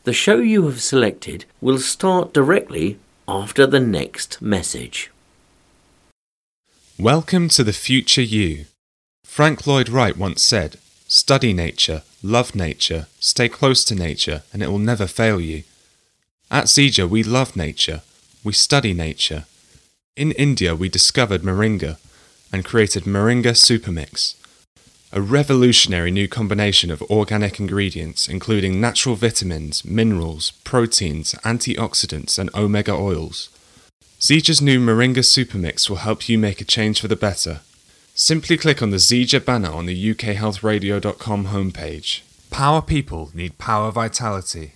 The show you have selected will start directly after the next message. Welcome to the future you. Frank Lloyd Wright once said, "Study nature, love nature, stay close to nature, and it will never fail you." At Zija, we love nature. We study nature. In India, we discovered moringa and created Moringa Supermix, a revolutionary new combination of organic ingredients including natural vitamins, minerals, proteins, antioxidants, and omega oils. Zija's new Moringa Supermix will help you make a change for the better. Simply click on the Zija banner on the ukhealthradio.com homepage. Power people need power vitality.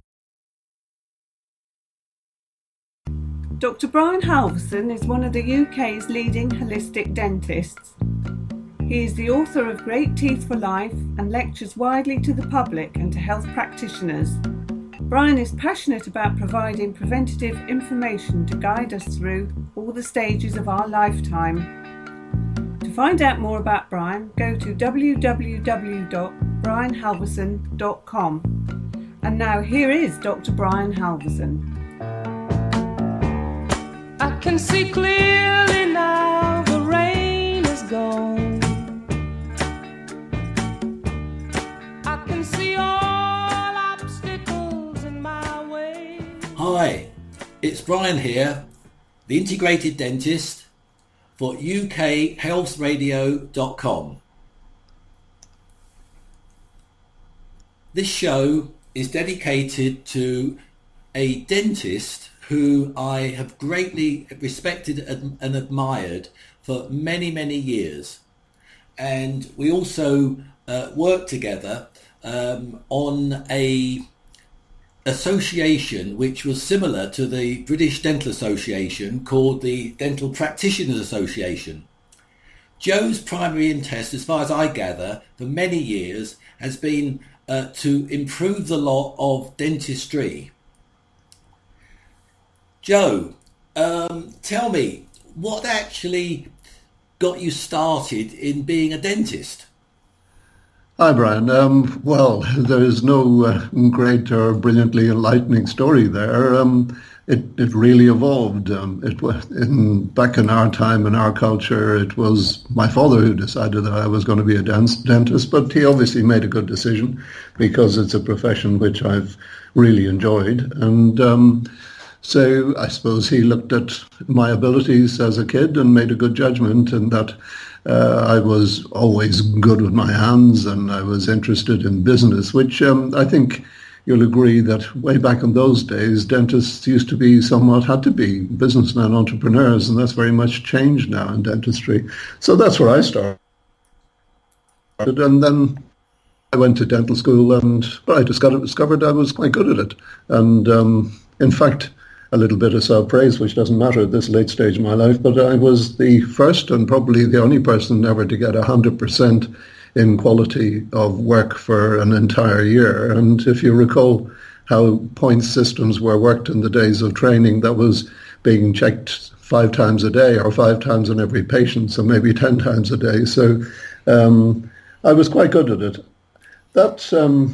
Dr. Brian Halverson is one of the UK's leading holistic dentists. He is the author of Great Teeth for Life and lectures widely to the public and to health practitioners. Brian is passionate about providing preventative information to guide us through all the stages of our lifetime. To find out more about Brian, go to www.brianhalverson.com. And now here is Dr. Brian Halverson. I can see clearly now, the rain is gone. I can see all obstacles in my way. Hi, it's Brian here, the integrated dentist for ukhealthradio.com. This show is dedicated to a dentist who I have greatly respected and admired for many, many years. And we also work together on a association which was similar to the British Dental Association, called the Dental Practitioners Association. Joe's primary interest, as far as I gather, for many years has been to improve the lot of dentistry. Joe, tell me, what actually got you started in being a dentist? Hi, Brian. Well, there is no great or brilliantly enlightening story there. It really evolved. It was back in our time, in our culture, it was my father who decided that I was going to be a dentist, but he obviously made a good decision because it's a profession which I've really enjoyed. And so I suppose he looked at my abilities as a kid and made a good judgment, and that I was always good with my hands and I was interested in business, which I think you'll agree that way back in those days, dentists had to be businessmen, entrepreneurs, and that's very much changed now in dentistry. So that's where I started. And then I went to dental school, and I discovered I was quite good at it. And in fact, a little bit of self-praise, which doesn't matter at this late stage of my life, but I was the first and probably the only person ever to get 100% in quality of work for an entire year. And if you recall how point systems were worked in the days of training, that was being checked 5 times a day or 5 times on every patient, so maybe 10 times a day. So I was quite good at it. That,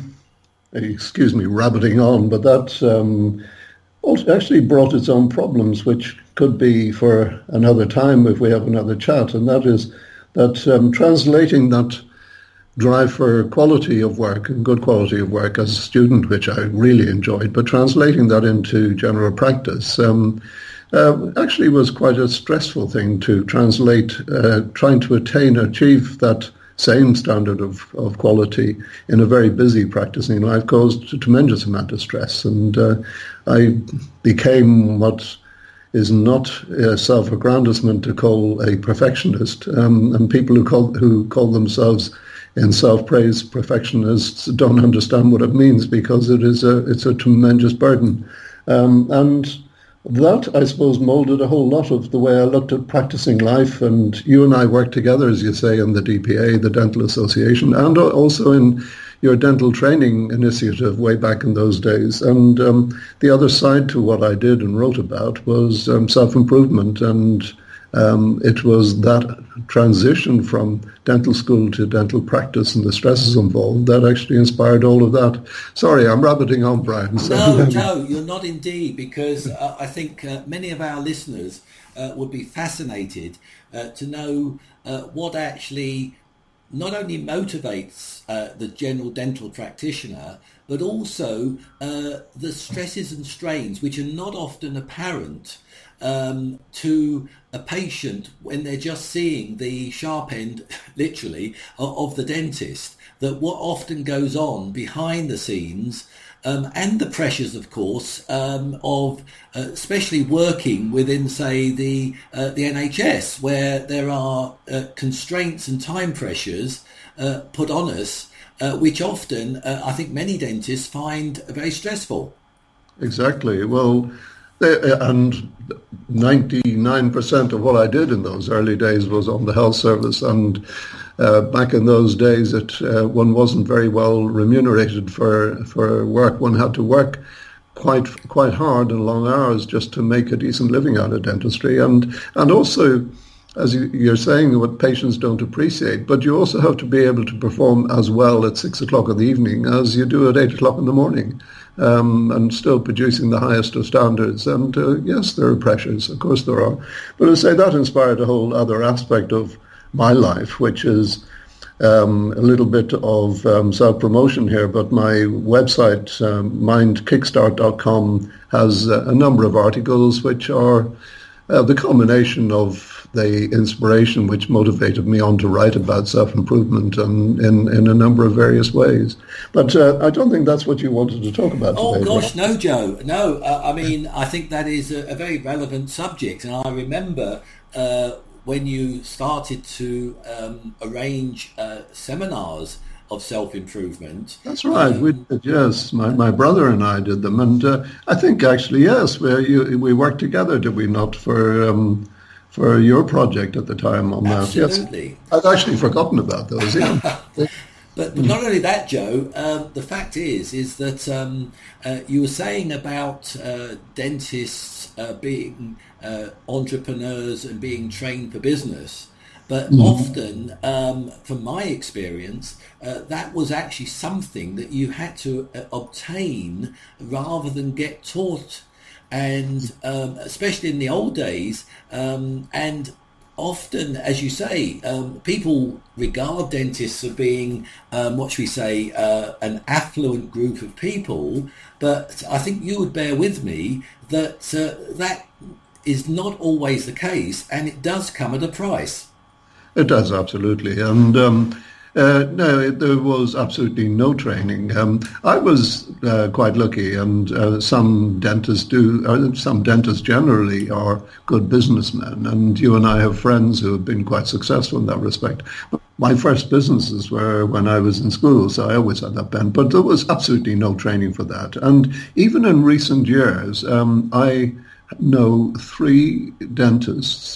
excuse me, rabbiting on, but that also actually brought its own problems, which could be for another time if we have another chat, and that is that translating that drive for quality of work and good quality of work as a student, which I really enjoyed, but translating that into general practice actually was quite a stressful thing to translate, trying to achieve that same standard of quality in a very busy practicing life caused a tremendous amount of stress. And I became what is not a self-aggrandizement to call a perfectionist. And people who call themselves in self-praise perfectionists don't understand what it means, because it's a tremendous burden. And that, I suppose, moulded a whole lot of the way I looked at practicing life. And you and I worked together, as you say, in the DPA, the Dental Association, and also in your dental training initiative way back in those days. And the other side to what I did and wrote about was self-improvement and It was that transition from dental school to dental practice and the stresses involved that actually inspired all of that. Sorry, I'm rabbiting on, Brian. No, you're not indeed, because I think many of our listeners would be fascinated to know what actually not only motivates the general dental practitioner, but also the stresses and strains which are not often apparent to a patient when they're just seeing the sharp end, literally, of the dentist, that what often goes on behind the scenes, and the pressures, of course, of especially working within, say, the NHS, where there are constraints and time pressures put on us, which often I think many dentists find very stressful. Exactly. Well, and 99% of what I did in those early days was on the health service, and back in those days, one wasn't very well remunerated for work. One had to work quite hard and long hours just to make a decent living out of dentistry, and also, as you're saying, what patients don't appreciate, but you also have to be able to perform as well at 6 o'clock in the evening as you do at 8 o'clock in the morning. And still producing the highest of standards. And yes, there are pressures, of course there are. But I say that inspired a whole other aspect of my life, which is a little bit of self-promotion here. But my website, mindkickstart.com, has a number of articles which are the culmination of the inspiration which motivated me on to write about self-improvement and in a number of various ways. But I don't think that's what you wanted to talk about today. Oh, gosh, no, Joe. No, I mean, I think that is a very relevant subject. And I remember when you started to arrange seminars of self-improvement. That's right, we did, yes. My brother and I did them. And I think actually, yes, we worked together, did we not, for your project at the time on that. Absolutely. Yes. I'd actually forgotten about those. Yeah. But not only that, Joe, the fact is that you were saying about dentists being entrepreneurs and being trained for business. But often, from my experience, that was actually something that you had to obtain rather than get taught. And especially in the old days, and often, as you say, people regard dentists as being, what should we say, an affluent group of people. But I think you would bear with me that that is not always the case, and it does come at a price. It does, absolutely. And no, there was absolutely no training. I was quite lucky, and some dentists some dentists generally are good businessmen, and you and I have friends who have been quite successful in that respect. My first businesses were when I was in school, so I always had that bent, but there was absolutely no training for that. And even in recent years, I know 3 dentists,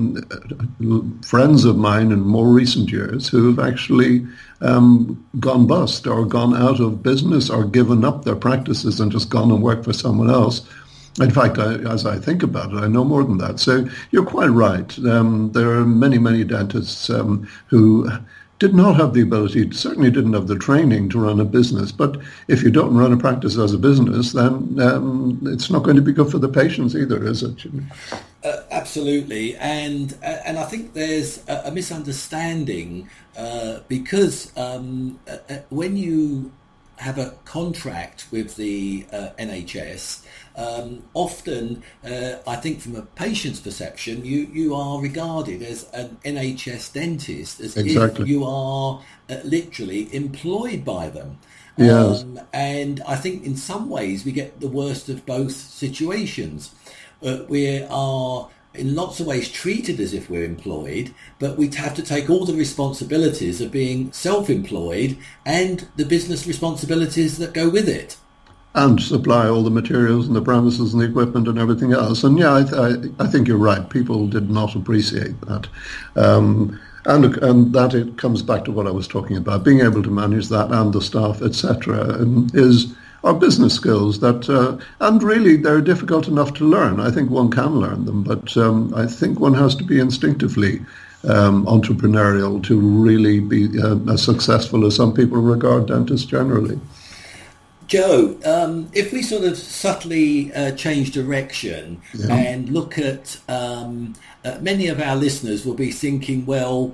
friends of mine in more recent years, who have actually gone bust or gone out of business or given up their practices and just gone and worked for someone else. In fact, as I think about it, I know more than that. So you're quite right. There are many, many dentists who did not have the ability, certainly didn't have the training to run a business. But if you don't run a practice as a business, then it's not going to be good for the patients either, is it? Absolutely. And I think there's a misunderstanding because when you have a contract with the NHS, often, I think from a patient's perception, you are regarded as an NHS dentist, as exactly. if you are literally employed by them. Yes. And I think in some ways we get the worst of both situations. We are in lots of ways treated as if we're employed, but we have to take all the responsibilities of being self-employed and the business responsibilities that go with it. And supply all the materials and the premises and the equipment and everything else. And yeah, I think you're right. People did not appreciate that. And that it comes back to what I was talking about. Being able to manage that and the staff, etc., is are business skills that, and really they're difficult enough to learn. I think one can learn them, but I think one has to be instinctively entrepreneurial to really be as successful as some people regard dentists generally. Joe, if we sort of subtly change direction and look at many of our listeners will be thinking, well,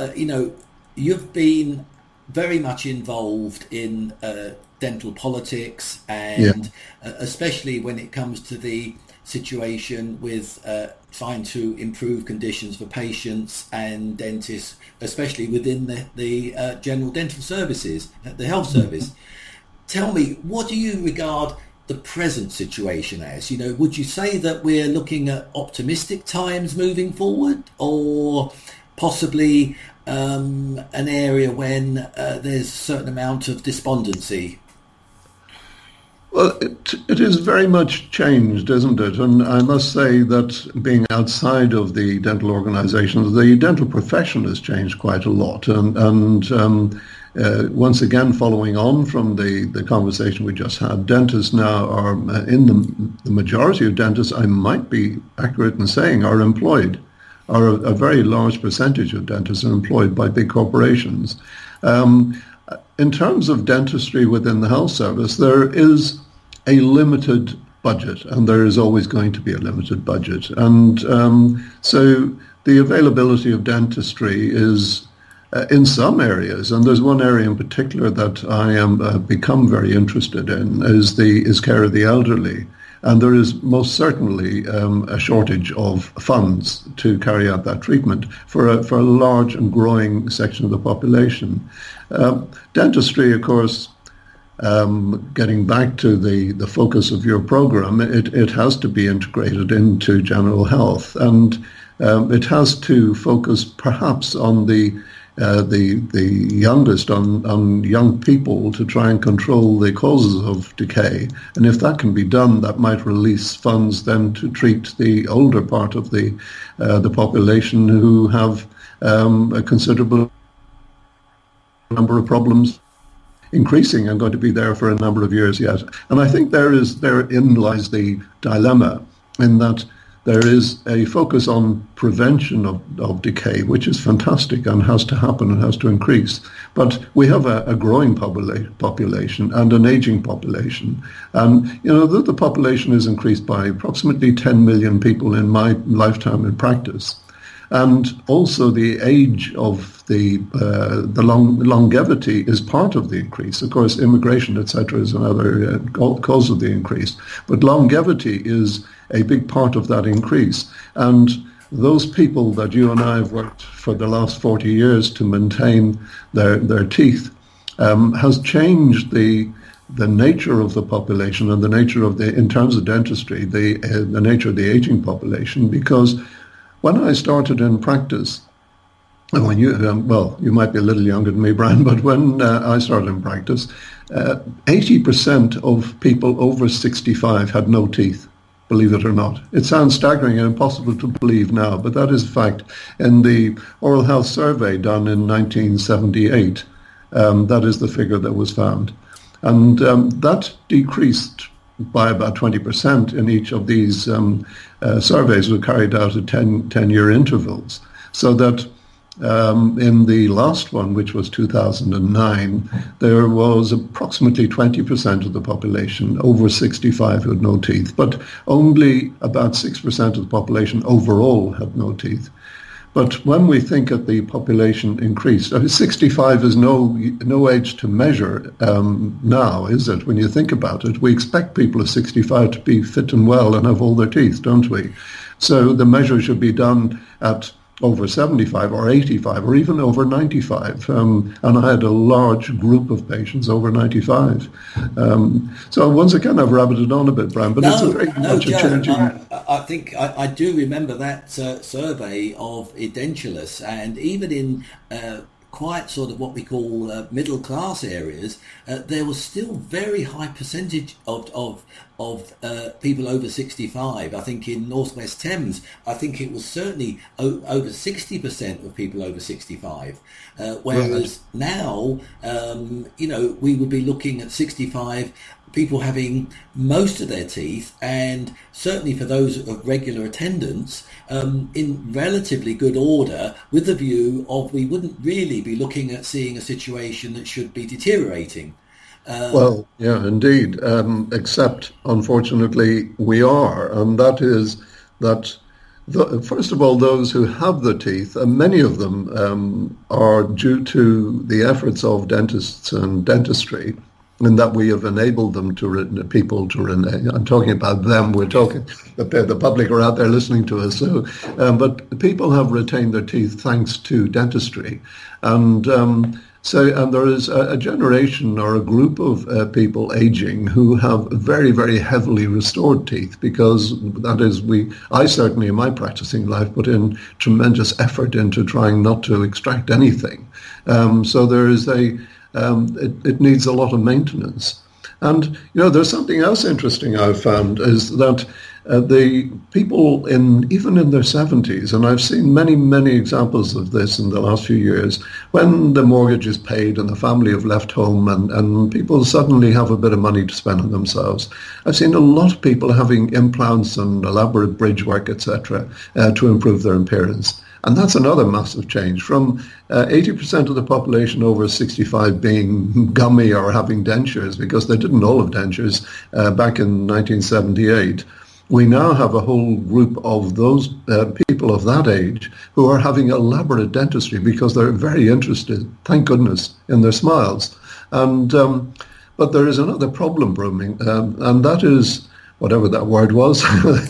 you've been very much involved in dental politics, and especially when it comes to the situation with trying to improve conditions for patients and dentists, especially within the general dental services, the health service. Tell me, what do you regard the present situation as? Would you say that we're looking at optimistic times moving forward, or possibly an area when there's a certain amount of despondency? Well, it is very much changed, isn't it? And I must say that being outside of the dental organizations, the dental profession has changed quite a lot. And once again, following on from the conversation we just had, dentists now are, in the majority of dentists, I might be accurate in saying, are employed. A very large percentage of dentists are employed by big corporations. In terms of dentistry within the health service, there is a limited budget, and there is always going to be a limited budget. And so the availability of dentistry is in some areas, and there's one area in particular that I am become very interested in, is care of the elderly. And there is most certainly a shortage of funds to carry out that treatment for a large and growing section of the population. Dentistry, of course, getting back to the focus of your program, it has to be integrated into general health, and it has to focus perhaps on the youngest, on young people, to try and control the causes of decay. And if that can be done, that might release funds then to treat the older part of the population who have a considerable number of problems, increasing and going to be there for a number of years yet. And I think therein lies the dilemma, in that there is a focus on prevention of decay, which is fantastic and has to happen and has to increase. But we have a growing population and an aging population. And, the population is increased by approximately 10 million people in my lifetime in practice. And also the age of the longevity is part of the increase. Of course, immigration, etc., is another cause of the increase. But longevity is a big part of that increase. And those people that you and I have worked for the last 40 years to maintain their teeth has changed the nature of the population and the nature of in terms of dentistry, the nature of the aging population, because when I started in practice, and when you might be a little younger than me, Brian, but when I started in practice, 80% of people over 65 had no teeth, believe it or not. It sounds staggering and impossible to believe now, but that is a fact. In the oral health survey done in 1978, that is the figure that was found. And that decreased by about 20% in each of these surveys were carried out at 10-year intervals. So that in the last one, which was 2009, there was approximately 20% of the population over 65 who had no teeth, but only about 6% of the population overall had no teeth. But when we think of the population increase, 65 is no age to measure now, is it? When you think about it, we expect people of 65 to be fit and well and have all their teeth, don't we? So the measure should be done at over 75 or 85 or even over 95. And I had a large group of patients over 95. So once again, I've rabbited on a bit, Brian, but it's a very much a changing... I think I do remember that survey of edentulous, and even in quite sort of what we call middle class areas, there was still very high percentage of people over 65. I think in Northwest Thames, I think it was certainly over 60% of people over 65. Whereas now, we would be looking at 65 people having most of their teeth, and certainly for those of regular attendance, in relatively good order, with the view of we wouldn't really be looking at seeing a situation that should be deteriorating. Well, yeah, indeed. Except, unfortunately, we are, and that is that. First of all, those who have the teeth, many of them are due to the efforts of dentists and dentistry, in that we have enabled them people to remain. I'm talking about them. We're talking the public are out there listening to us. So, but people have retained their teeth thanks to dentistry, and there is a generation or a group of people aging who have very, very heavily restored teeth, because that is, I certainly in my practicing life put in tremendous effort into trying not to extract anything. So there is it needs a lot of maintenance. And, there's something else interesting I've found is that the people even in their 70s, and I've seen many, many examples of this in the last few years, when the mortgage is paid and the family have left home and people suddenly have a bit of money to spend on themselves. I've seen a lot of people having implants and elaborate bridge work, etc., to improve their appearance. And that's another massive change from 80% of the population over 65 being gummy or having dentures, because they didn't all have dentures back in 1978. We now have a whole group of those people of that age who are having elaborate dentistry because they're very interested, thank goodness, in their smiles. And but there is another problem brewing, and that is, whatever that word was,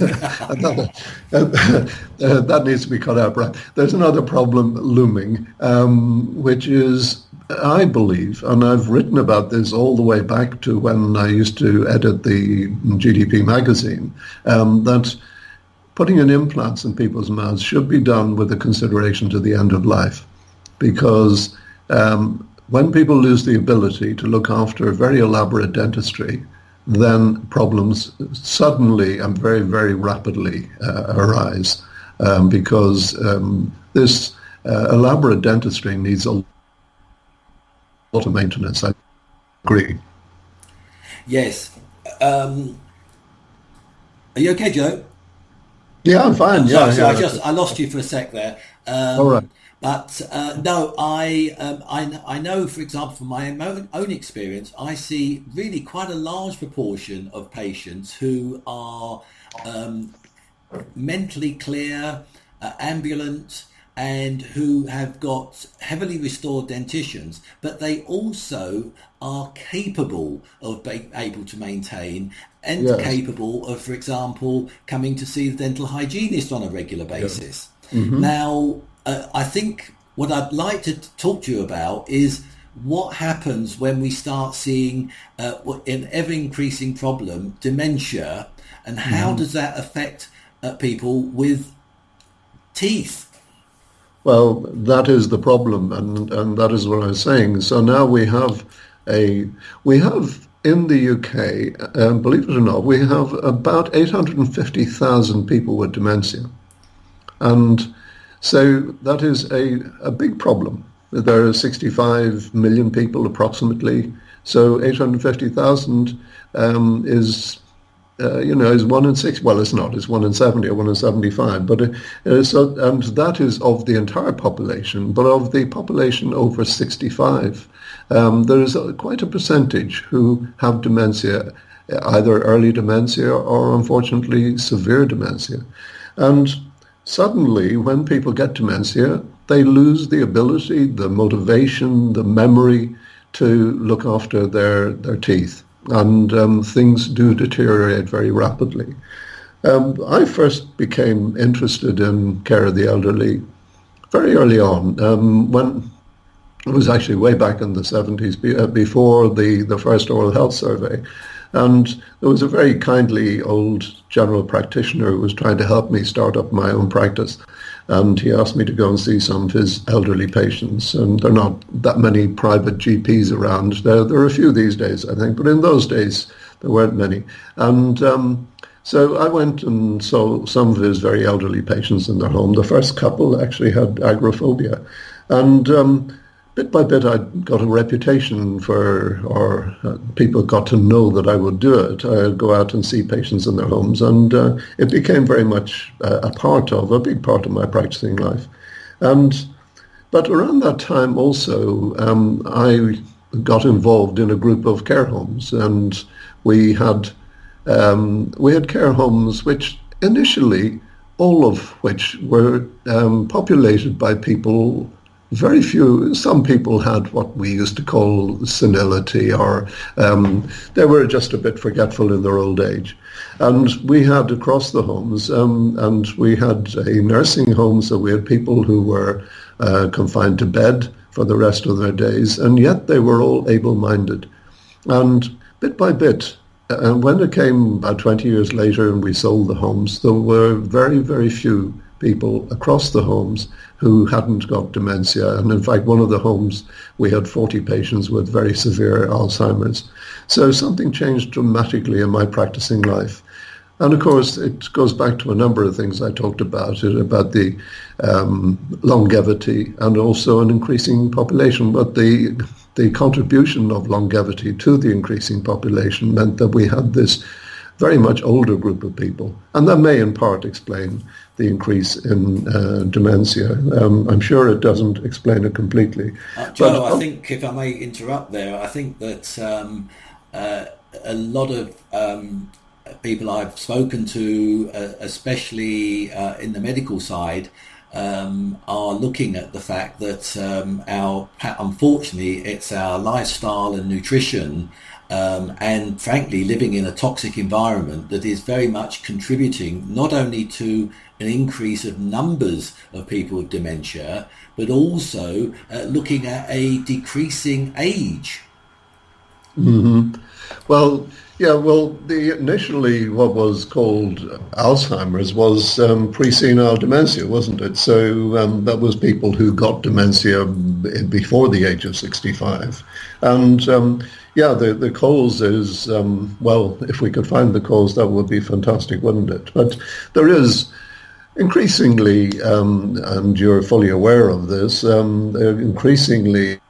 that needs to be cut out, right? There's another problem looming, which is, I believe, and I've written about this all the way back to when I used to edit the GDP magazine, that putting in implants in people's mouths should be done with a consideration to the end of life. Because when people lose the ability to look after very elaborate dentistry, then problems suddenly and very, very rapidly arise, because this elaborate dentistry needs a lot of maintenance. I agree. Yes. Are you okay, Joe? Yeah, I'm fine. I lost you for a sec there. All right. But no, I know, for example, from my own experience, I see really quite a large proportion of patients who are mentally clear, ambulant, and who have got heavily restored dentitions, but they also are capable of being able to maintain and capable of, for example, coming to see the dental hygienist on a regular basis. Yeah. Mm-hmm. Now, I think what I'd like to talk to you about is what happens when we start seeing an ever-increasing problem, dementia, and how does that affect people with teeth? Well, that is the problem, and that is what I was saying. So now we have in the UK, believe it or not, we have about 850,000 people with dementia. And so that is a big problem. There are 65 million people approximately. So 850,000 is 1 in 6. Well, it's not. It's 1 in 70 or 1 in 75. But and that is of the entire population. But of the population over 65, there is quite a percentage who have dementia, either early dementia or, unfortunately, severe dementia. And suddenly, when people get dementia, they lose the ability, the motivation, the memory to look after their teeth. And things do deteriorate very rapidly. I first became interested in care of the elderly very early on, when it was actually way back in the 70s, before the first oral health survey. And there was a very kindly old general practitioner who was trying to help me start up my own practice. And he asked me to go and see some of his elderly patients. And there are not that many private GPs around. There are a few these days, I think. But in those days, there weren't many. And so I went and saw some of his very elderly patients in their home. The first couple actually had agoraphobia. And bit by bit, I got a reputation or people got to know that I would do it. I'd go out and see patients in their homes, and it became very much a big part of my practicing life. But around that time also, I got involved in a group of care homes, and we had care homes which initially, all of which were populated by people. Very few. Some people had what we used to call senility, or they were just a bit forgetful in their old age. And we had across the homes, and we had a nursing home, so we had people who were confined to bed for the rest of their days, and yet they were all able-minded. And bit by bit, when it came about 20 years later and we sold the homes, there were very, very few people across the homes who hadn't got dementia. And in fact, one of the homes, we had 40 patients with very severe Alzheimer's. So something changed dramatically in my practicing life. And of course, it goes back to a number of things I talked about the longevity and also an increasing population. But the contribution of longevity to the increasing population meant that we had this very much older group of people. And that may in part explain the increase in dementia. I'm sure it doesn't explain it completely. Joe, I think, if I may interrupt there, I think that a lot of people I've spoken to, especially in the medical side, are looking at the fact that unfortunately, it's our lifestyle and nutrition and frankly living in a toxic environment that is very much contributing not only to an increase of numbers of people with dementia, but also looking at a decreasing age. Mm-hmm. Well, initially what was called Alzheimer's was pre-senile dementia, wasn't it? So that was people who got dementia before the age of 65. And the cause is, if we could find the cause, that would be fantastic, wouldn't it? But there is increasingly, and you're fully aware of this, increasingly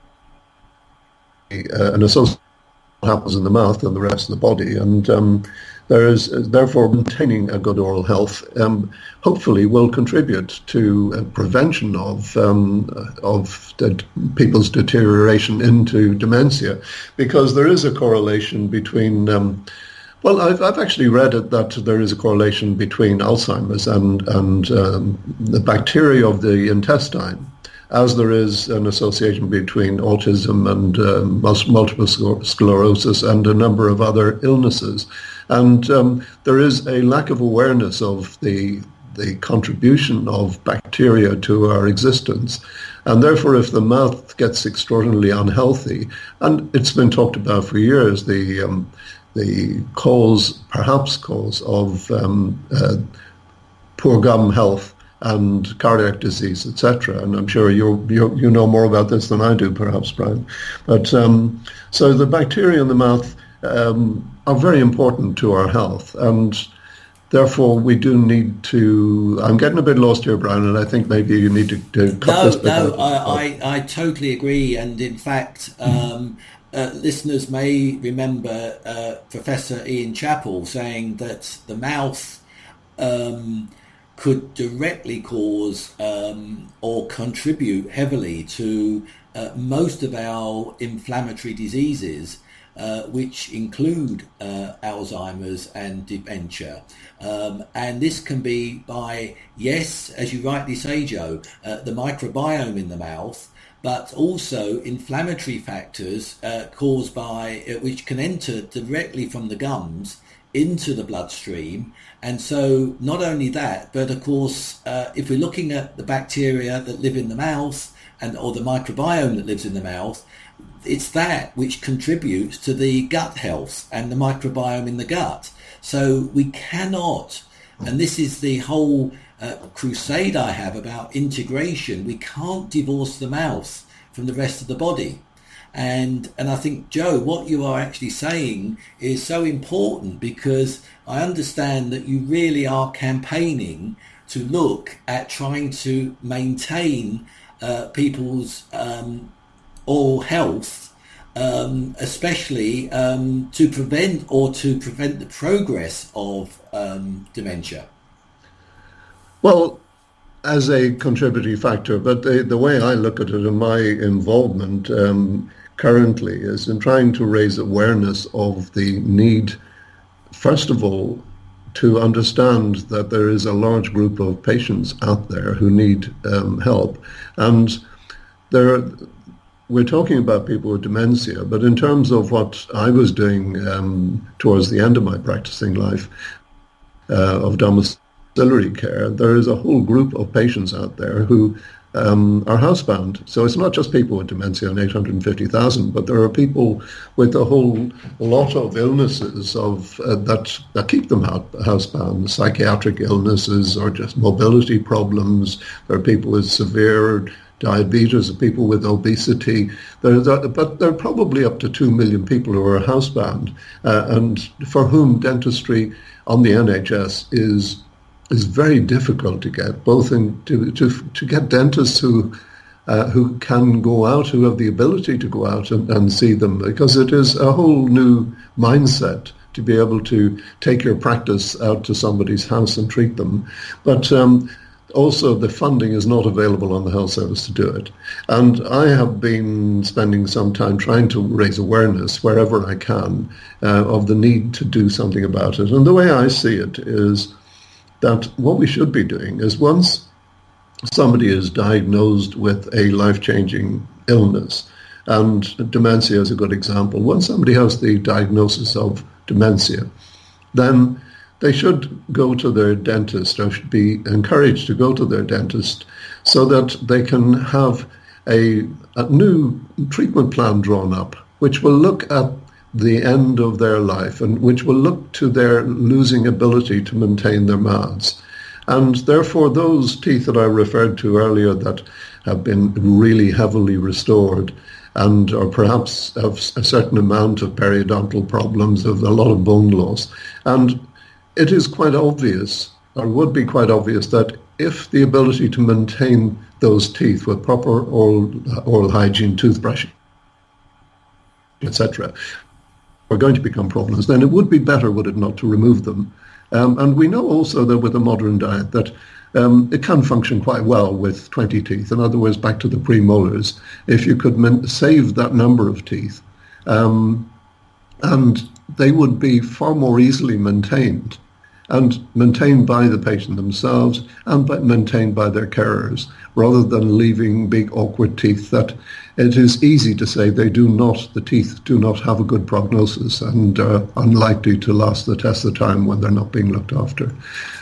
an association happens in the mouth and the rest of the body, and there is therefore maintaining a good oral health hopefully will contribute to prevention of people's deterioration into dementia, because there is a correlation between I've actually read it that there is a correlation between Alzheimer's and the bacteria of the intestine, as there is an association between autism and multiple sclerosis and a number of other illnesses. And there is a lack of awareness of the contribution of bacteria to our existence. And therefore, if the mouth gets extraordinarily unhealthy, and it's been talked about for years, the cause of poor gum health and cardiac disease, etc. And I'm sure you know more about this than I do, perhaps, Brian. But so the bacteria in the mouth are very important to our health, and therefore we do need to. I'm getting a bit lost here, Brian, and I think maybe you need to cut this bit out. I totally agree, and in fact, listeners may remember Professor Ian Chappell saying that the mouth could directly cause or contribute heavily to most of our inflammatory diseases, which include Alzheimer's and dementia. And this can be by, yes, as you rightly say, Joe, the microbiome in the mouth, but also inflammatory factors caused by, which can enter directly from the gums into the bloodstream. And so not only that, but of course, if we're looking at the bacteria that live in the mouth or the microbiome that lives in the mouth, it's that which contributes to the gut health and the microbiome in the gut. So we cannot, and this is the whole crusade I have about integration, we can't divorce the mouth from the rest of the body. And I think, Joe, what you are actually saying is so important, because I understand that you really are campaigning to look at trying to maintain people's oral health, especially to prevent the progress of dementia? Well, as a contributing factor, but the way I look at it and my involvement currently is in trying to raise awareness of the need, first of all, to understand that there is a large group of patients out there who need help. And we're talking about people with dementia, but in terms of what I was doing towards the end of my practicing life of domiciliary care, there is a whole group of patients out there who are housebound. So it's not just people with dementia and 850,000, but there are people with a whole lot of illnesses that keep them housebound, psychiatric illnesses or just mobility problems. There are people with severe diabetes, people with obesity. But there are probably up to 2 million people who are housebound and for whom dentistry on the NHS is very difficult to get, both to get dentists who can go out, who have the ability to go out and see them, because it is a whole new mindset to be able to take your practice out to somebody's house and treat them. But also the funding is not available on the health service to do it. And I have been spending some time trying to raise awareness wherever I can of the need to do something about it. And the way I see it is that what we should be doing is, once somebody is diagnosed with a life-changing illness, and dementia is a good example, once somebody has the diagnosis of dementia, then they should go to their dentist, or should be encouraged to go to their dentist, so that they can have a new treatment plan drawn up, which will look at the end of their life and which will look to their losing ability to maintain their mouths. And therefore those teeth that I referred to earlier that have been really heavily restored and or perhaps have a certain amount of periodontal problems, of a lot of bone loss. And it is quite obvious, or would be quite obvious, that if the ability to maintain those teeth with proper oral hygiene, toothbrushing, etc., are going to become problems, then it would be better, would it not, to remove them. And we know also that with a modern diet that it can function quite well with 20 teeth. In other words, back to the premolars, if you could save that number of teeth, and they would be far more easily maintained, and maintained by the patient themselves and maintained by their carers, rather than leaving big awkward teeth that it is easy to say the teeth do not have a good prognosis and are unlikely to last the test of time when they're not being looked after.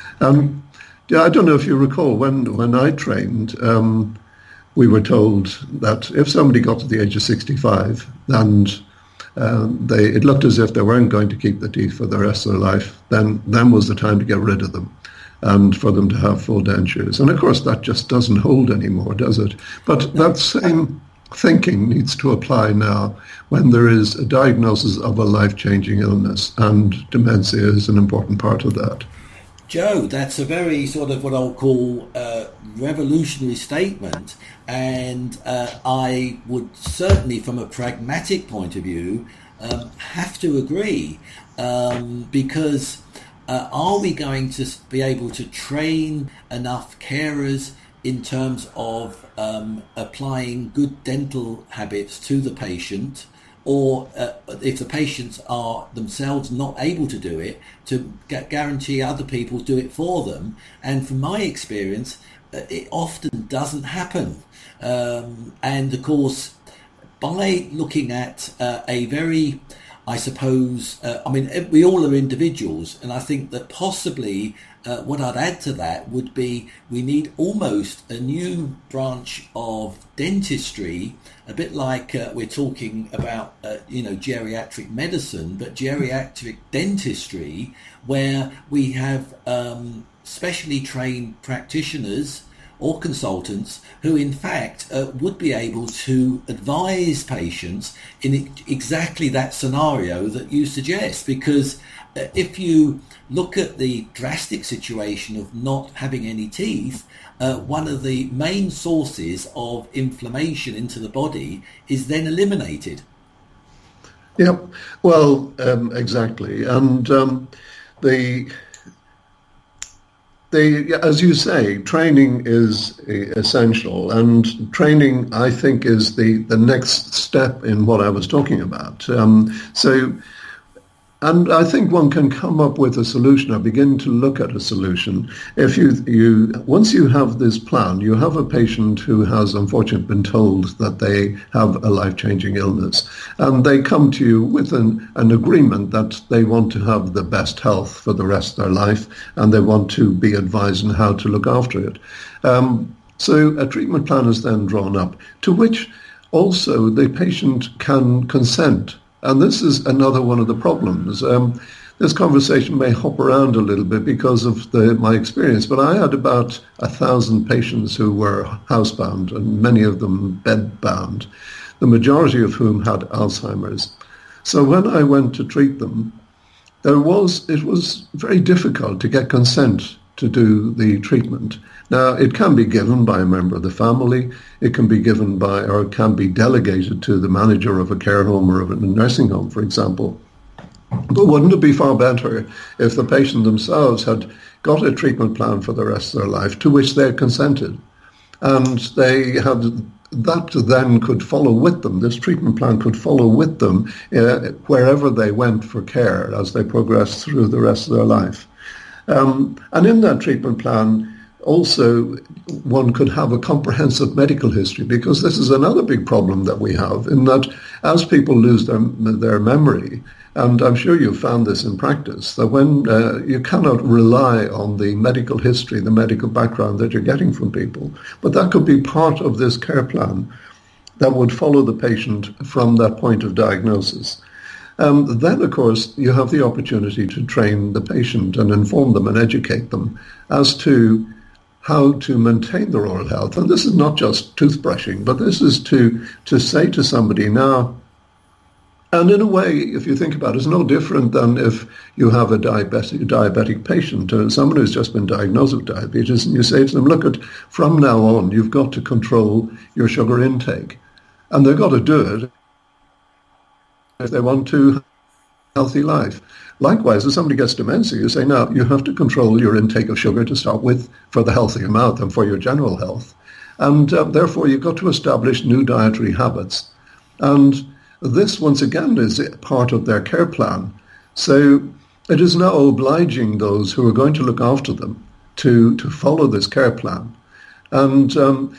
I don't know if you recall, when I trained, we were told that if somebody got to the age of 65 and it looked as if they weren't going to keep the teeth for the rest of their life, then was the time to get rid of them and for them to have full dentures. And of course that just doesn't hold anymore, does it? But that same thinking needs to apply now when there is a diagnosis of a life-changing illness, and dementia is an important part of that. Joe, that's a very sort of what I'll call revolutionary statement, and I would certainly, from a pragmatic point of view, have to agree, because are we going to be able to train enough carers in terms of applying good dental habits to the patient, or if the patients are themselves not able to do it, to guarantee other people do it for them? And from my experience, it often doesn't happen. And of course, by looking at a very, I suppose, we all are individuals, and I think that possibly what I'd add to that would be we need almost a new branch of dentistry, a bit like we're talking about, geriatric medicine, but geriatric dentistry, where we have specially trained practitioners or consultants who in fact would be able to advise patients in exactly that scenario that you suggest, because if you look at the drastic situation of not having any teeth, one of the main sources of inflammation into the body is then eliminated. Yep. Well, exactly. And as you say, training is essential, and training, I think, is the next step in what I was talking about. And I think one can come up with a solution or begin to look at a solution. If once you have this plan, you have a patient who has unfortunately been told that they have a life-changing illness, and they come to you with an agreement that they want to have the best health for the rest of their life, and they want to be advised on how to look after it. So a treatment plan is then drawn up, to which also the patient can consent. And this is another one of the problems. This conversation may hop around a little bit because of my experience, but I had about 1,000 patients who were housebound, and many of them bedbound, the majority of whom had Alzheimer's. So when I went to treat them, it was very difficult to get consent to do the treatment. Now, it can be given by a member of the family, it can be given by, or it can be delegated to the manager of a care home or of a nursing home, for example. But wouldn't it be far better if the patient themselves had got a treatment plan for the rest of their life to which they consented, and they had that then could follow with them, this treatment plan could follow with them wherever they went for care as they progressed through the rest of their life. And in that treatment plan, also, one could have a comprehensive medical history, because this is another big problem that we have, in that as people lose their memory, and I'm sure you've found this in practice, that when you cannot rely on the medical history, the medical background that you're getting from people, but that could be part of this care plan that would follow the patient from that point of diagnosis. Then, of course, you have the opportunity to train the patient and inform them and educate them as to how to maintain their oral health. And this is not just toothbrushing, but this is to say to somebody now, and in a way, if you think about it, it's no different than if you have a diabetic patient, someone who's just been diagnosed with diabetes, and you say to them, look, from now on, you've got to control your sugar intake. And they've got to do it if they want to have a healthy life. Likewise, if somebody gets dementia, you say, now, you have to control your intake of sugar to start with for the health of your mouth and for your general health. And therefore, you've got to establish new dietary habits. And this, once again, is part of their care plan. So it is now obliging those who are going to look after them to follow this care plan. And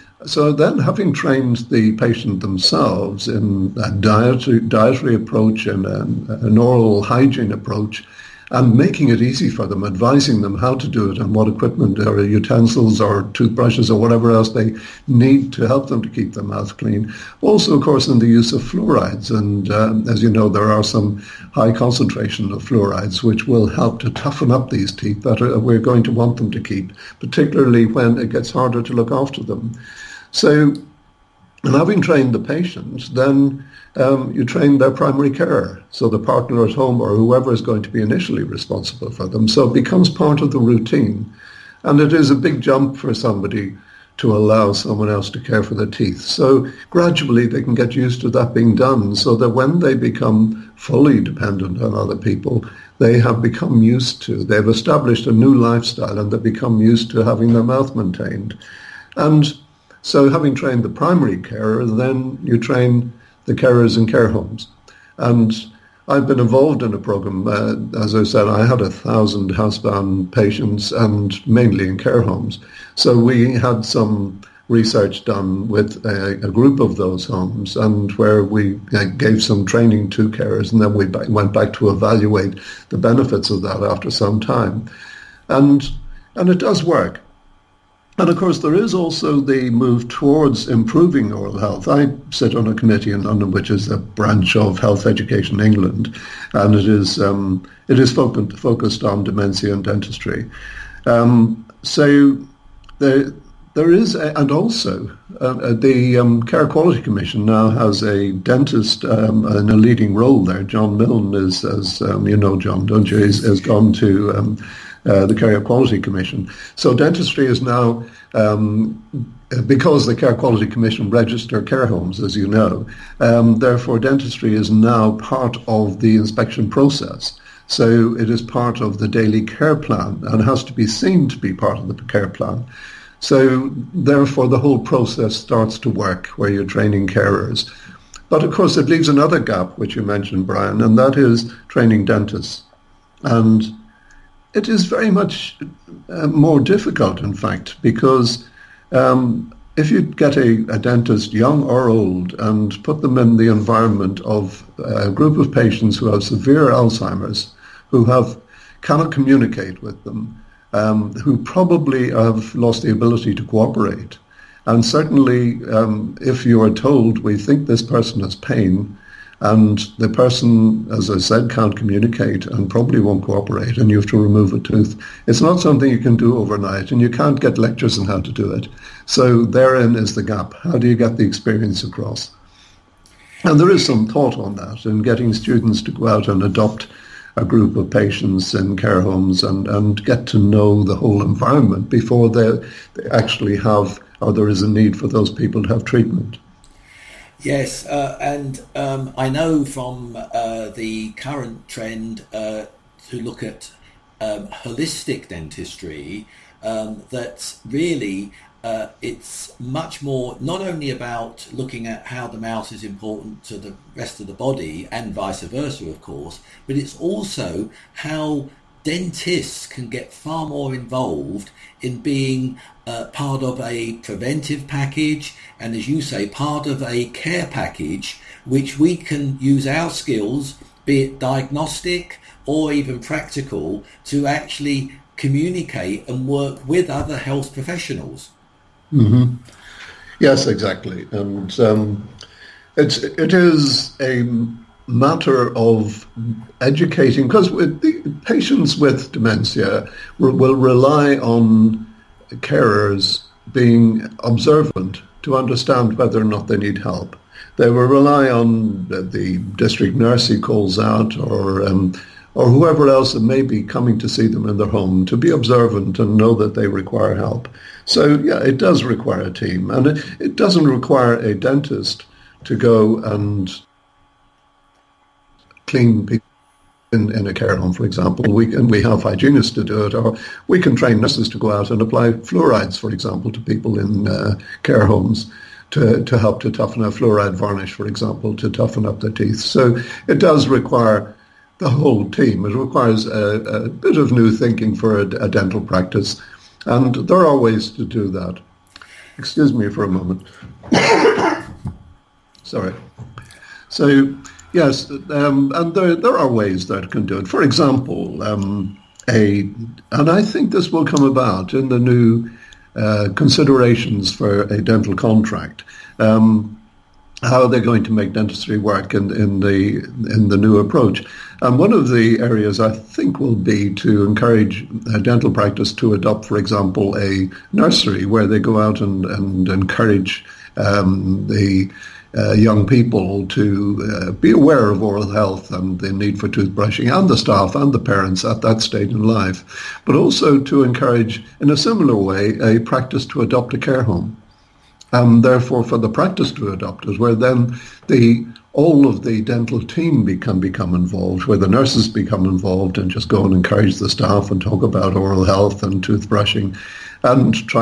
so then, having trained the patient themselves in a dietary approach and an oral hygiene approach, and making it easy for them, advising them how to do it and what equipment or utensils or toothbrushes or whatever else they need to help them to keep their mouth clean. Also, of course, in the use of fluorides. And as you know, there are some high concentration of fluorides which will help to toughen up these teeth that we're going to want them to keep, particularly when it gets harder to look after them. So, and having trained the patient, then you train their primary carer, so the partner at home or whoever is going to be initially responsible for them. So it becomes part of the routine. And it is a big jump for somebody to allow someone else to care for their teeth. So gradually they can get used to that being done, so that when they become fully dependent on other people, they have become used to, they've established a new lifestyle and they've become used to having their mouth maintained. And so having trained the primary carer, then you train the carers in care homes. And I've been involved in a program, as I said, I had 1,000 housebound patients and mainly in care homes. So we had some research done with a group of those homes, and where we gave some training to carers, and then we went back to evaluate the benefits of that after some time. And it does work. And of course, there is also the move towards improving oral health. I sit on a committee in London, which is a branch of Health Education England, and it is focused on dementia and dentistry. So there There is, and also the Care Quality Commission now has a dentist in a leading role there. John Milne is, as you know, John, don't you, has gone to the Care Quality Commission. So dentistry is now, because the Care Quality Commission register care homes, as you know, therefore dentistry is now part of the inspection process. So it is part of the daily care plan and has to be seen to be part of the care plan. So therefore the whole process starts to work where you're training carers. But of course it leaves another gap, which you mentioned, Brian, and that is training dentists. And it is very much more difficult, in fact, because if you get a dentist, young or old, and put them in the environment of a group of patients who have severe Alzheimer's, who cannot communicate with them, who probably have lost the ability to cooperate. And certainly, if you are told, we think this person has pain, and the person, as I said, can't communicate and probably won't cooperate, and you have to remove a tooth, it's not something you can do overnight, and you can't get lectures on how to do it. So therein is the gap. How do you get the experience across? And there is some thought on that, in getting students to go out and adopt a group of patients in care homes and get to know the whole environment before they actually have, or there is a need for those people to have treatment. Yes, and I know from the current trend to look at holistic dentistry that really it's much more not only about looking at how the mouth is important to the rest of the body and vice versa, of course, but it's also how dentists can get far more involved in being part of a preventive package and, as you say, part of a care package which we can use our skills, be it diagnostic or even practical, to actually communicate and work with other health professionals. Mm-hmm. Yes, exactly. And it is a matter of educating, because patients with dementia will rely on carers being observant to understand whether or not they need help. They will rely on the district nurse who calls out, or whoever else that may be coming to see them in their home, to be observant and know that they require help. So, yeah, it does require a team. And it doesn't require a dentist to go and clean people in a care home, for example. We have hygienists to do it, or we can train nurses to go out and apply fluorides, for example, to people in care homes to help to toughen up, fluoride varnish, for example, to toughen up their teeth. So it does require the whole team. It requires a bit of new thinking for a dental practice, and there are ways to do that. Excuse me for a moment. Sorry. So, yes, and there are ways that can do it. For example, and I think this will come about in the new considerations for a dental contract. How they're going to make dentistry work in the new approach. And one of the areas I think will be to encourage dental practice to adopt, for example, a nursery where they go out and encourage the young people to be aware of oral health and the need for toothbrushing, and the staff and the parents at that stage in life, but also to encourage, in a similar way, a practice to adopt a care home. And therefore, for the practice to adopt it, where then all of the dental team can become involved, where the nurses become involved and just go and encourage the staff and talk about oral health and toothbrushing, and try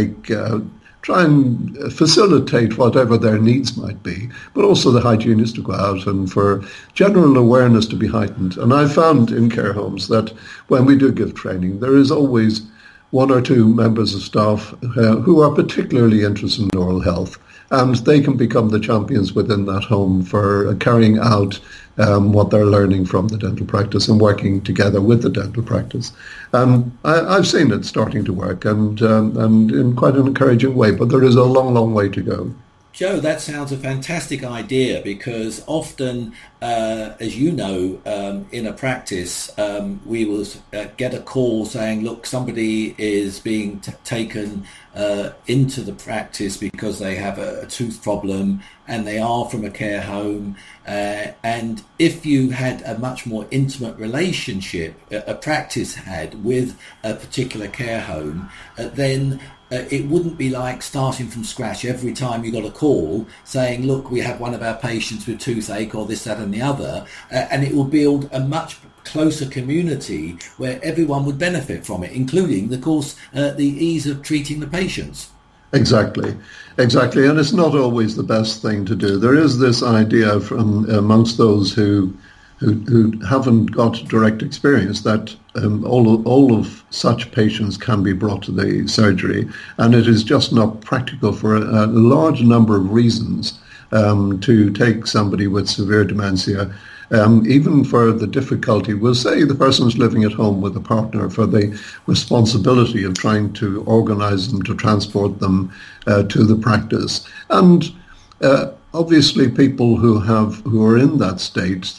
and facilitate whatever their needs might be, but also the hygienists to go out and for general awareness to be heightened. And I found in care homes that when we do give training, there is always one or two members of staff who are particularly interested in oral health, and they can become the champions within that home for carrying out what they're learning from the dental practice and working together with the dental practice. I've seen it starting to work, and in quite an encouraging way, but there is a long, long way to go. Joe, that sounds a fantastic idea, because often, as you know, in a practice, we will get a call saying, look, somebody is being taken into the practice because they have a tooth problem and they are from a care home. And if you had a much more intimate relationship, a practice had with a particular care home, then it wouldn't be like starting from scratch every time you got a call saying, look, we have one of our patients with toothache or this, that and the other. And it will build a much closer community where everyone would benefit from it, including, of course, the ease of treating the patients. Exactly. And it's not always the best thing to do. There is this idea from amongst those who haven't got direct experience that all of such patients can be brought to the surgery, and it is just not practical for a large number of reasons to take somebody with severe dementia. Even for the difficulty, we'll say the person's living at home with a partner, for the responsibility of trying to organize them, to transport them to the practice. And obviously people who are in that state,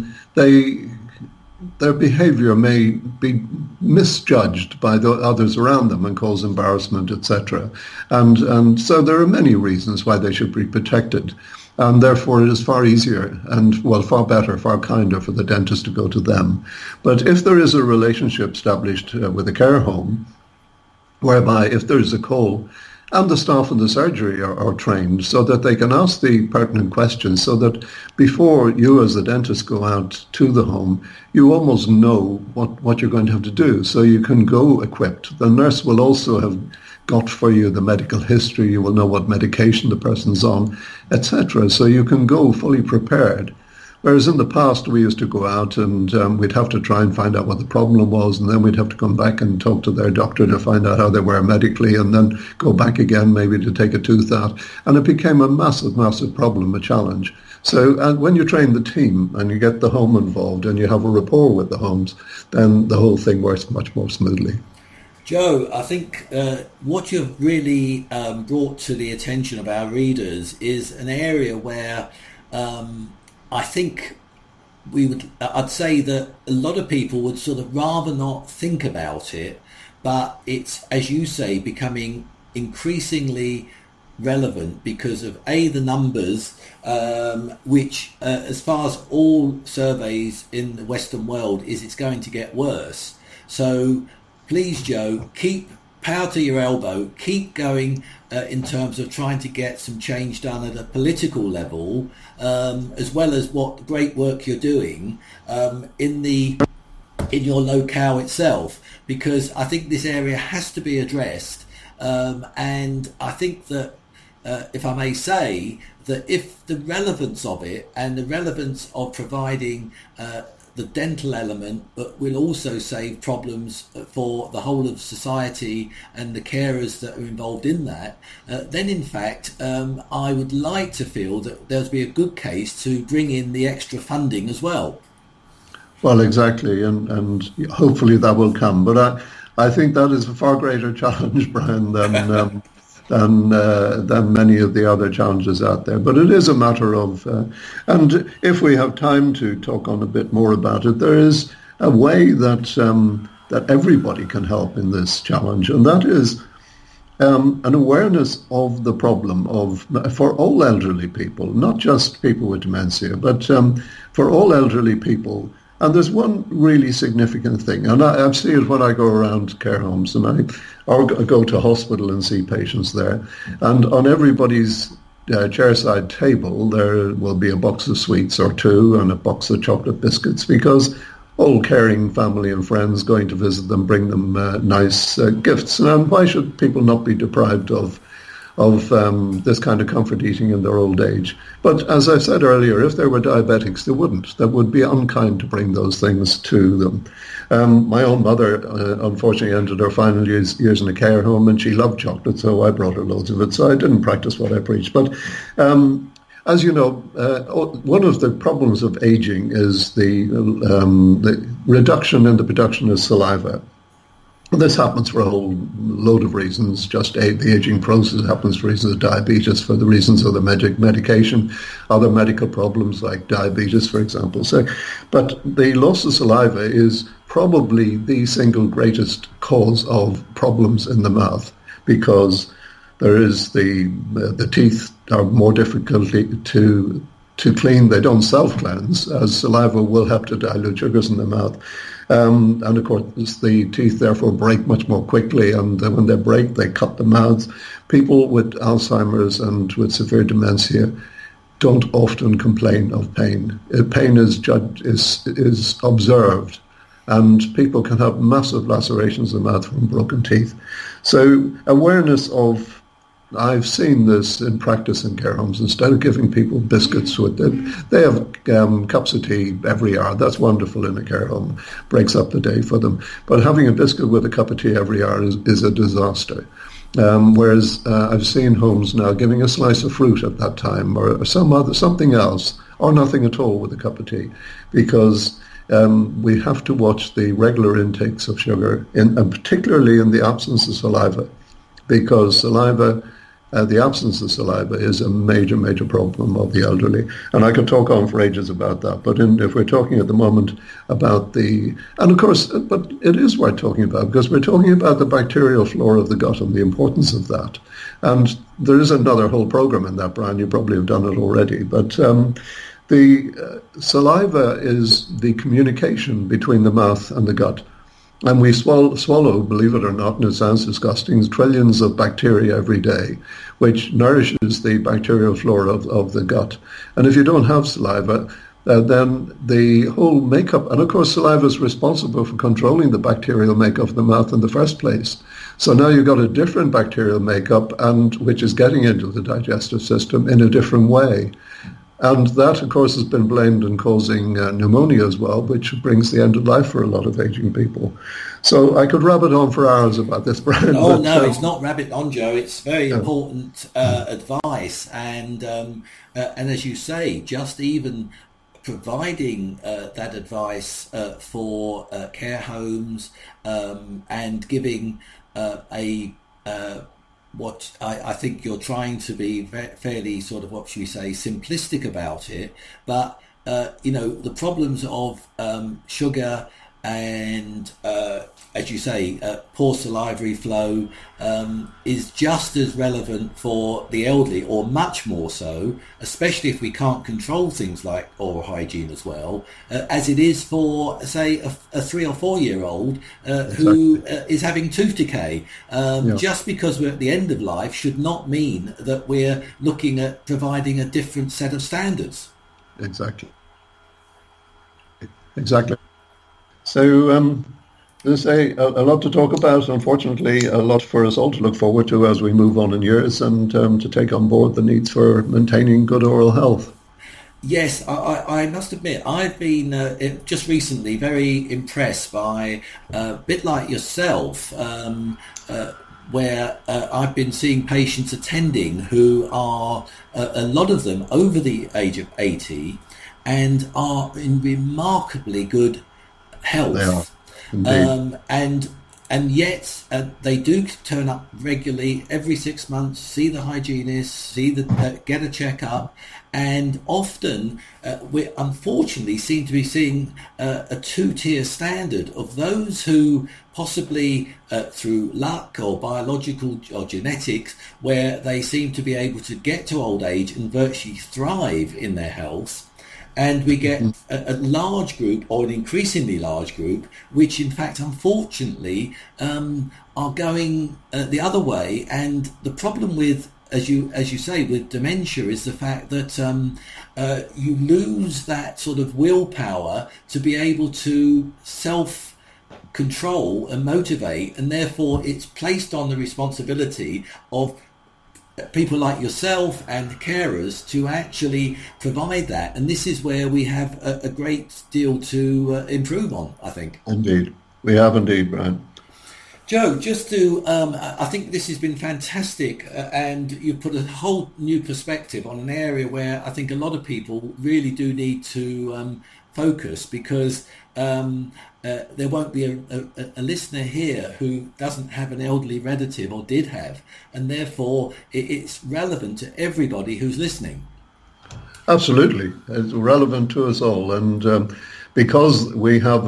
their behavior may be misjudged by the others around them and cause embarrassment, etc. And so there are many reasons why they should be protected. And therefore it is far easier and, well, far better, far kinder for the dentist to go to them. But if there is a relationship established with a care home, whereby if there is a call, and the staff in the surgery are trained so that they can ask the pertinent questions, so that before you as the dentist go out to the home, you almost know what you're going to have to do, so you can go equipped. The nurse will also have got for you the medical history, you will know what medication the person's on, etc. So you can go fully prepared. Whereas in the past we used to go out and we'd have to try and find out what the problem was, and then we'd have to come back and talk to their doctor to find out how they were medically, and then go back again maybe to take a tooth out. And it became a massive, massive problem, a challenge. So when you train the team and you get the home involved and you have a rapport with the homes, then the whole thing works much more smoothly. Joe, I think what you've really brought to the attention of our readers is an area where I think I'd say that a lot of people would sort of rather not think about it, but it's, as you say, becoming increasingly relevant because of the numbers, which as far as all surveys in the Western world it's going to get worse. So please, Joe, keep power to your elbow, keep going in terms of trying to get some change done at a political level, as well as what great work you're doing in your locale itself, because I think this area has to be addressed, and I think that if I may say, that if the relevance of it and the relevance of providing the dental element, but will also save problems for the whole of society and the carers that are involved in that, then in fact I would like to feel that there'll be a good case to bring in the extra funding as well. Well, exactly, and hopefully that will come. But I think that is a far greater challenge, Brian, than many of the other challenges out there. But it is a matter of, and if we have time to talk on a bit more about it, there is a way that everybody can help in this challenge, and that is an awareness of the problem for all elderly people, not just people with dementia, but for all elderly people. And there's one really significant thing, and I see it when I go around care homes and I go to hospital and see patients there. And on everybody's chairside table, there will be a box of sweets or two and a box of chocolate biscuits, because all caring family and friends going to visit them bring them nice gifts. And why should people not be deprived of this kind of comfort eating in their old age? But as I said earlier, if there were diabetics, they wouldn't. That would be unkind to bring those things to them. My own mother, unfortunately, entered her final years in a care home, and she loved chocolate, so I brought her loads of it. So I didn't practice what I preached. But as you know, one of the problems of aging is the reduction in the production of saliva. This happens for a whole load of reasons. Just the aging process happens for reasons of diabetes, for the reasons of the medication, other medical problems like diabetes, for example. So, but the loss of saliva is probably the single greatest cause of problems in the mouth, because there is the teeth are more difficult to clean. They don't self-cleanse, as saliva will help to dilute sugars in the mouth. And of course, the teeth therefore break much more quickly, and when they break, they cut the mouths. People with Alzheimer's and with severe dementia don't often complain of pain. Pain is observed, and people can have massive lacerations in the mouth from broken teeth. So awareness of, I've seen this in practice in care homes. Instead of giving people biscuits with it, they have cups of tea every hour. That's wonderful in a care home, breaks up the day for them. But having a biscuit with a cup of tea every hour is a disaster. Whereas I've seen homes now giving a slice of fruit at that time, or something else, or nothing at all with a cup of tea, because we have to watch the regular intakes of sugar, and particularly in the absence of saliva, because the absence of saliva is a major, major problem of the elderly. And I could talk on for ages about that. But if we're talking at the moment about and of course, but it is worth talking about, because we're talking about the bacterial flora of the gut and the importance of that. And there is another whole program in that, Brian. You probably have done it already. But the saliva is the communication between the mouth and the gut. And we swallow, believe it or not, and it sounds disgusting, trillions of bacteria every day, which nourishes the bacterial flora of the gut. And if you don't have saliva, then the whole makeup, and of course saliva is responsible for controlling the bacterial makeup of the mouth in the first place. So now you've got a different bacterial makeup, and which is getting into the digestive system in a different way. And that, of course, has been blamed in causing pneumonia as well, which brings the end of life for a lot of aging people. So I could rabbit on for hours about this, Brian. Oh, no, it's not rabbit on, Joe. It's very important advice. And as you say, just even providing that advice for care homes and giving what I think you're trying to be fairly sort of, what should we say, simplistic about it. But, the problems of sugar and, as you say, poor salivary flow is just as relevant for the elderly, or much more so, especially if we can't control things like oral hygiene as well, as it is for, say, a 3 or 4 year old who is having tooth decay. Just because we're at the end of life should not mean that we're looking at providing a different set of standards. Exactly. So, there's a lot to talk about, unfortunately, a lot for us all to look forward to as we move on in years, and to take on board the needs for maintaining good oral health. Yes, I must admit, I've been just recently very impressed by, a bit like yourself, where I've been seeing patients attending who are, a lot of them, over the age of 80, and are in remarkably good health. They are, indeed. And yet they do turn up regularly every 6 months, see the hygienist, get a checkup, and often we unfortunately seem to be seeing a two-tier standard of those who possibly through luck or biological or genetics, where they seem to be able to get to old age and virtually thrive in their health. And we get a large group, or an increasingly large group, which in fact, unfortunately, are going the other way. And the problem with, as you say, with dementia is the fact that you lose that sort of willpower to be able to self-control and motivate, and therefore it's placed on the responsibility of people like yourself and carers to actually provide that. And this is where we have a great deal to improve on, I think. Indeed. We have indeed, Brian. Joe, just to, I think this has been fantastic, and you've put a whole new perspective on an area where I think a lot of people really do need to focus, because there won't be a listener here who doesn't have an elderly relative or did have, and therefore it's relevant to everybody who's listening. Absolutely, it's relevant to us all, and because we have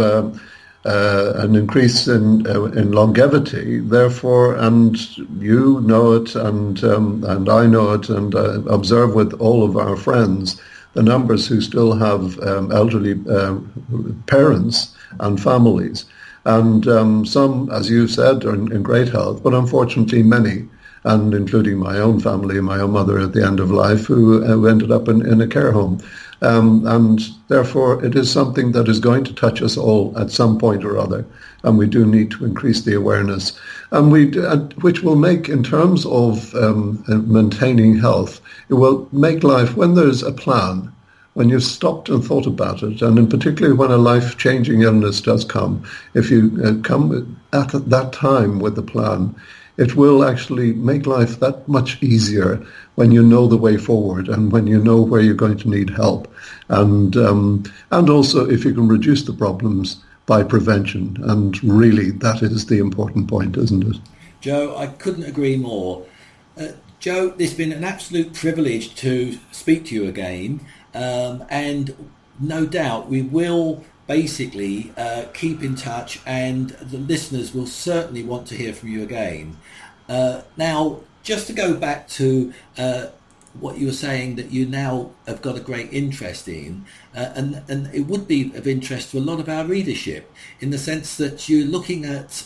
an increase in longevity, therefore, and you know it, and I know it, and observe with all of our friends the numbers who still have elderly parents and families, and some, as you said, are in great health, but unfortunately many, and including my own family, my own mother at the end of life, who ended up in a care home. And therefore, it is something that is going to touch us all at some point or other, and we do need to increase the awareness, and which will make, in terms of maintaining health, it will make life, when there's a plan, when you've stopped and thought about it, and in particular when a life-changing illness does come, if you come at that time with a plan, it will actually make life that much easier when you know the way forward and when you know where you're going to need help. And also if you can reduce the problems by prevention. And really, that is the important point, isn't it? Joe, I couldn't agree more. Joe, it's been an absolute privilege to speak to you again. And no doubt we will basically keep in touch, and the listeners will certainly want to hear from you again. Now, just to go back to what you were saying, that you now have got a great interest in, and it would be of interest to a lot of our readership, in the sense that you're looking at,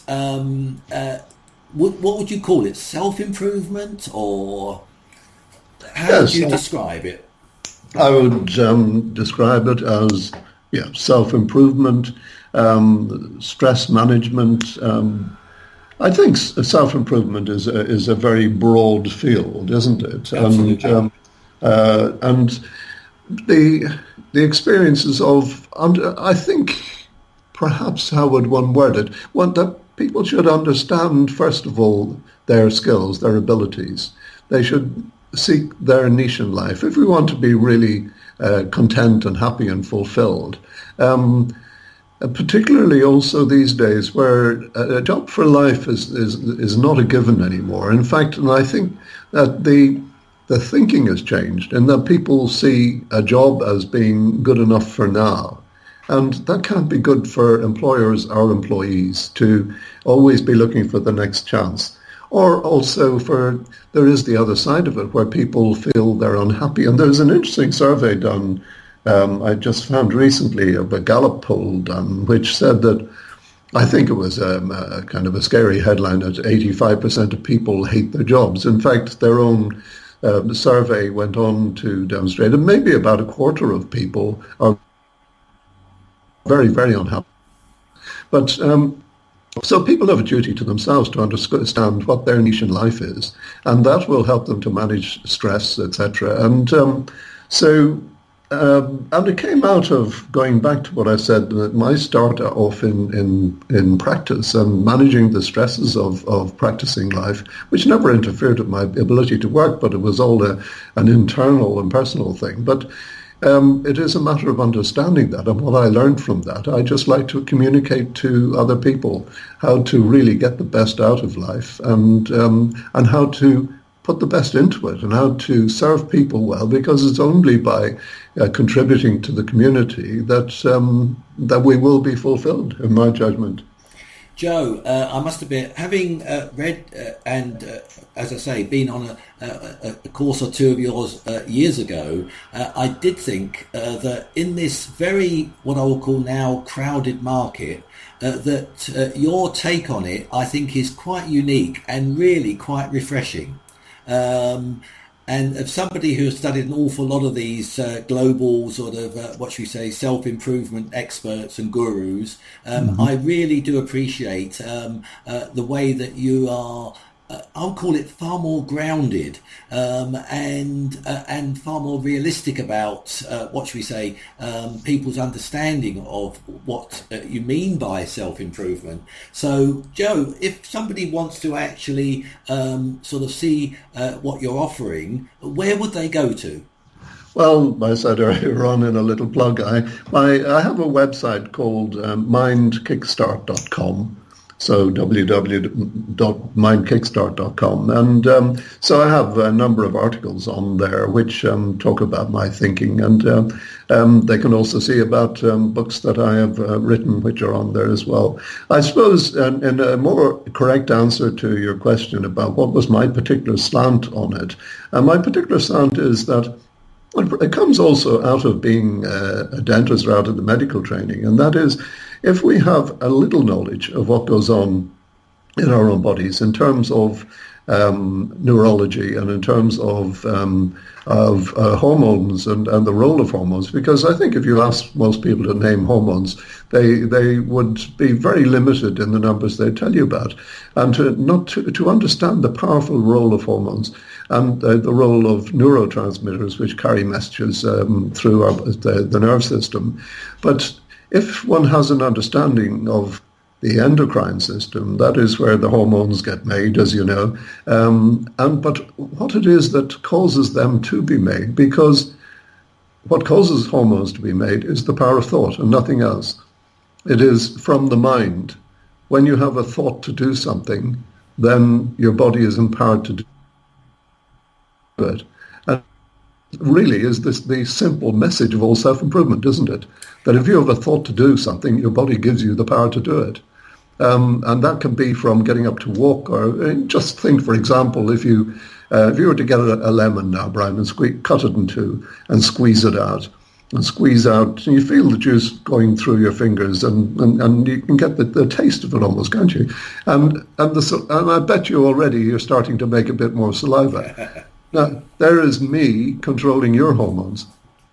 what would you call it, self-improvement, or how would you describe it? I would describe it as self-improvement, stress management. I think self-improvement is a very broad field, isn't it? Absolutely. And the experiences of, I think, perhaps how would one word it? That people should understand, first of all, their skills, their abilities. They should seek their niche in life if we want to be really content and happy and fulfilled. Particularly also these days, where a job for life is not a given anymore. In fact, and I think that the thinking has changed, and that people see a job as being good enough for now. And that can't be good for employers or employees, to always be looking for the next chance. Or also there is the other side of it, where people feel they're unhappy. And there's an interesting survey done, I just found recently, of a Gallup poll done, which said that, I think it was a kind of a scary headline, that 85% of people hate their jobs. In fact, their own survey went on to demonstrate that maybe about a quarter of people are very, very unhappy. But so people have a duty to themselves to understand what their niche in life is, and that will help them to manage stress, etc. And and it came out of going back to what I said, that my start off in practice and managing the stresses of practicing life, which never interfered with my ability to work, but it was all an internal and personal thing. But it is a matter of understanding that, and what I learned from that, I just like to communicate to other people how to really get the best out of life, and how to put the best into it, and how to serve people well, because it's only by contributing to the community that we will be fulfilled, in my judgment. Joe, I must admit, having read and, as I say, been on a course or two of yours years ago, I did think that in this very, what I will call now, crowded market, that your take on it, I think, is quite unique and really quite refreshing. And of somebody who has studied an awful lot of these global sort of, what should we say, self-improvement experts and gurus, I really do appreciate the way that you are, I'll call it, far more grounded and far more realistic about, what should we say, people's understanding of what you mean by self-improvement. So, Joe, if somebody wants to actually sort of see what you're offering, where would they go to? Well, I said earlier on in a little plug, I have a website called mindkickstart.com. So www.mindkickstart.com. And so I have a number of articles on there which talk about my thinking. And they can also see about books that I have written which are on there as well. I suppose in a more correct answer to your question about what was my particular slant on it, my particular slant is that it comes also out of being a dentist or out of the medical training, and that is if we have a little knowledge of what goes on in our own bodies in terms of neurology and in terms of hormones and the role of hormones, because I think if you ask most people to name hormones, they would be very limited in the numbers they tell you about, and to understand the powerful role of hormones and the role of neurotransmitters which carry messages through the nerve system. But if one has an understanding of the endocrine system, that is where the hormones get made, as you know, but what it is that causes them to be made, because what causes hormones to be made is the power of thought and nothing else. It is from the mind. When you have a thought to do something, then your body is empowered to do it. And really is this the simple message of all self-improvement, isn't it? That if you have a thought to do something, your body gives you the power to do it. And that can be from getting up to walk, or just think, for example, if you were to get a lemon now, Brian, and cut it in two and squeeze it out, and you feel the juice going through your fingers, and you can get the taste of it almost, can't you? And I bet you already you're starting to make a bit more saliva. Now, there is me controlling your hormones.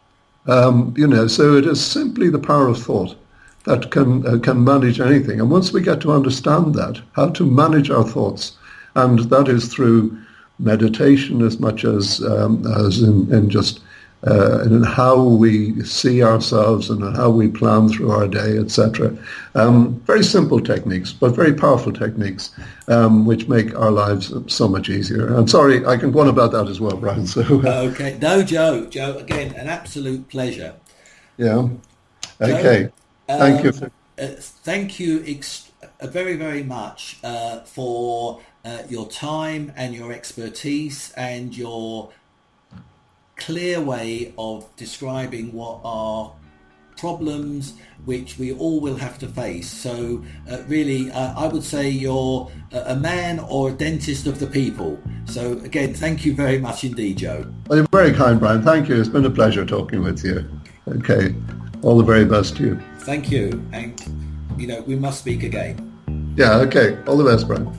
So it is simply the power of thought that can manage anything. And once we get to understand that, how to manage our thoughts, and that is through meditation as much as in just in how we see ourselves and how we plan through our day, etc. Very simple techniques, but very powerful techniques, which make our lives so much easier. I'm sorry, I can go on about that as well, Brian. So okay, no, Joe, again, an absolute pleasure. Yeah. Okay. Joe, thank you. Thank you very, very much for your time and your expertise and your clear way of describing what are problems which we all will have to face. So really, I would say you're a man or a dentist of the people. So again, thank you very much indeed, Joe. Well, you're very kind, Brian. Thank you. It's been a pleasure talking with you. Okay. All the very best to you. Thank you. And, we must speak again. Yeah, okay. All the best, Brian.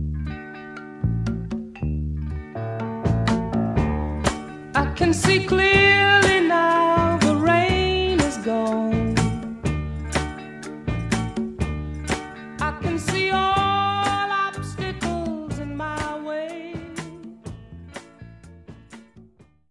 I can see clear.